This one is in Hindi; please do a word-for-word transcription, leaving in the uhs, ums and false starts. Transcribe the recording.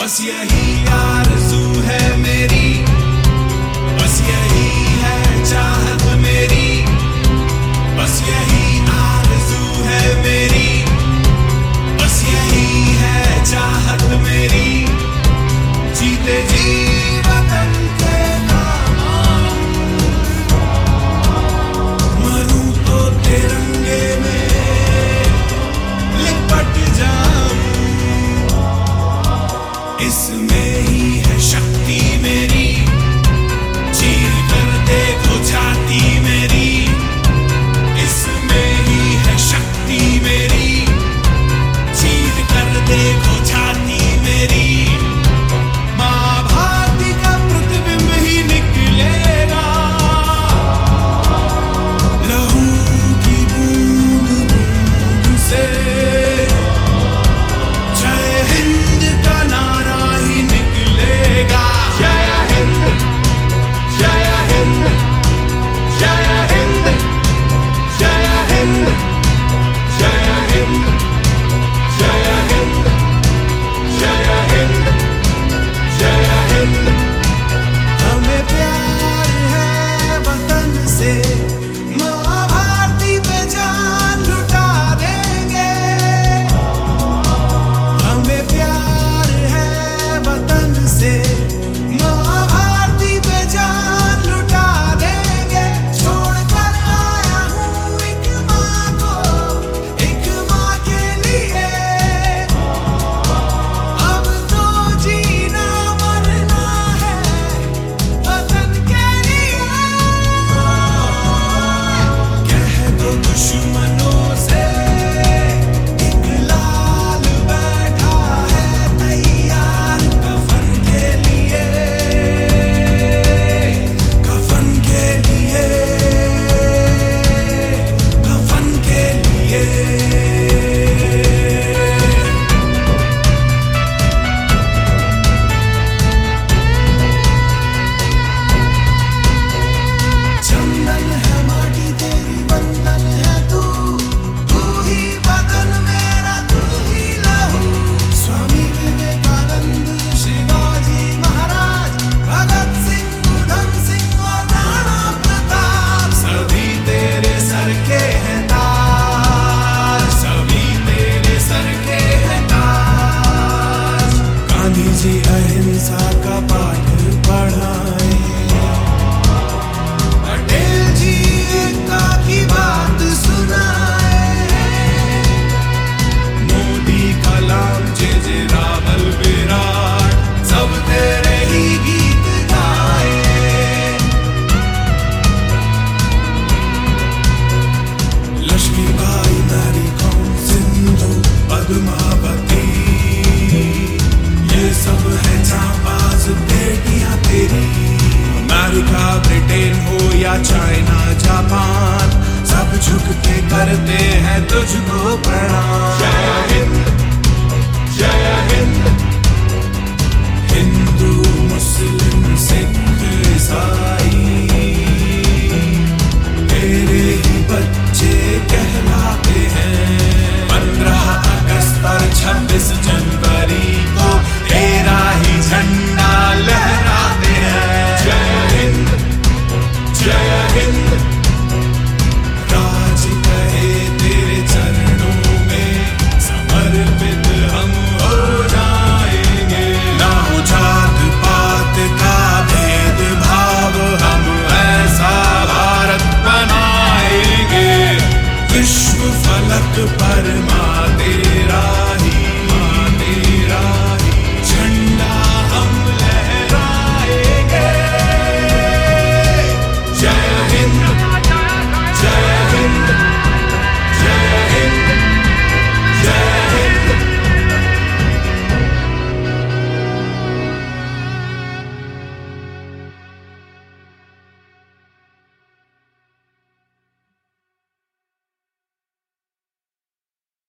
बस यही आरज़ू है मेरी, बस यही है चाहत मेरी, बस यही आरज़ू है मेरी, बस यही है चाहत मेरी। जीते जी वतन के नाम मरूं तो तिरंगे में लिपट जाऊं, इसमें ही है शक्ति मेरी। चीर कर देखो छाती मेरी, इसमें ही है शक्ति मेरी। चीर कर देखो छाती मेरी। माँ भारती का प्रतिबिंब ही निकलेगा, लहू की बूंद बूंद से। जय हिंद का नारा ही निकलेगा। जय हिंद, जय हिंद, जय हिंद, जय हिंद, जय हिंद, जय हिंद, जय हिंद, जय हिंद। हमें प्यार है वतन से, माँ भारती पे जान लुटा देंगे। हमें प्यार है वतन से, माँ भारती पे जान लुटा देंगे। छोड़कर आया हूँ एक माँ को, एक माँ के लिए। अब तो जीना मरना है वतन के लिए। कह दो दुश्मनों से, एक लाल बैठा है तैयार कफन के लिए, कफन के लिए, कफन के लिए। चंदन है माटी तेरी, बंधन है तू, तू ही बदन मेरा, तू ही लहू। स्वामी विवेकानंद, शिवाजी महाराज, भगत सिंह, उधम सिंह और राणा प्रताप, सभी तेरे सर के हैं ताज, सभी तेरे सर के हैं ताज। गांधी जी अहिंसा का पाठ पढ़ाए, पटेल जी एकता की बात सुनाए। मोदी, कलाम, जे जे रावल, विराट, सब तेरे ही गीत गाए। लक्ष्मीबाई, मैरी कॉम, सिंधु, पद्मावती, ये सब है जांबाज बेटियां तेरी। अमेरिका, ब्रिटेन हो या चाइना, जापान, सब झुक के करते हैं तुझको प्रणाम।